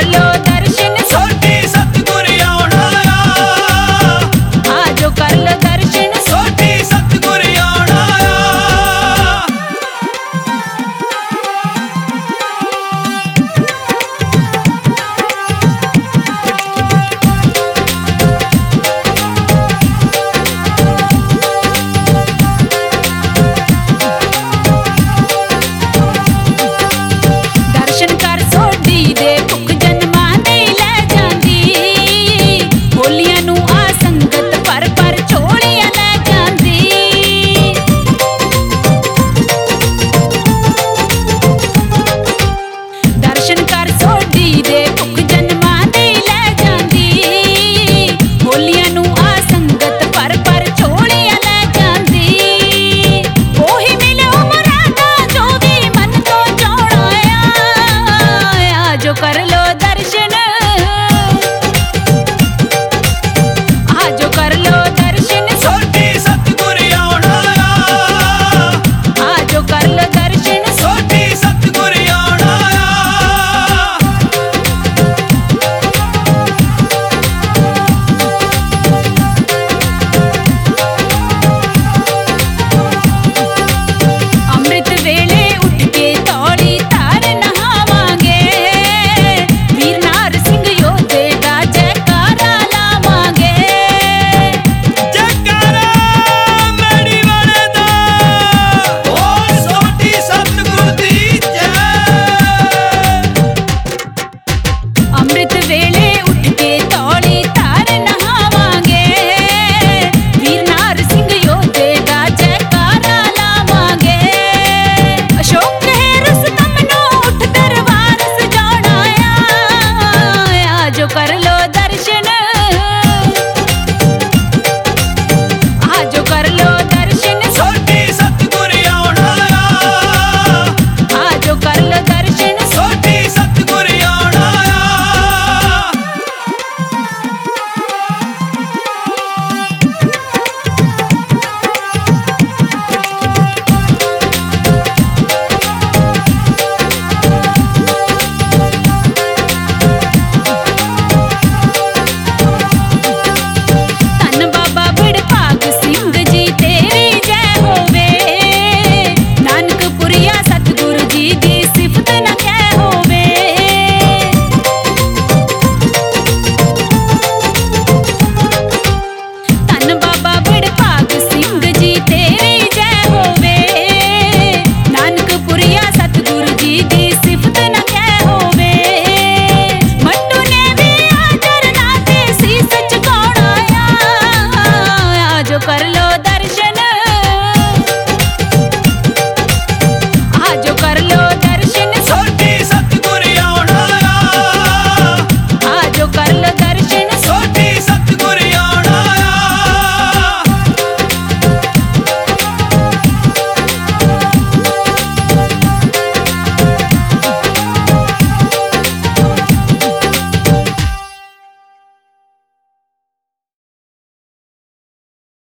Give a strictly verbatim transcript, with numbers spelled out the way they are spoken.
लो दर्शन सोढ़ी सतगुर आउणा आ आजो कर लो दर्शन सोढ़ी सतगुर आउणा दर्शन कर सोढ़ी दे भुख जन्मां दी लै जांदी होलियां नू आ संगत पर पर झोलियां लै जांदी दर्शन कर सोढ़ी दे भुख जन्मां दी लै जांदी होलियां नू आ संगत पर पर झोलियां लै जांदी ओही मिले मुरादा जो दी मन तो चाहणा आ आजो कर लो दर्शन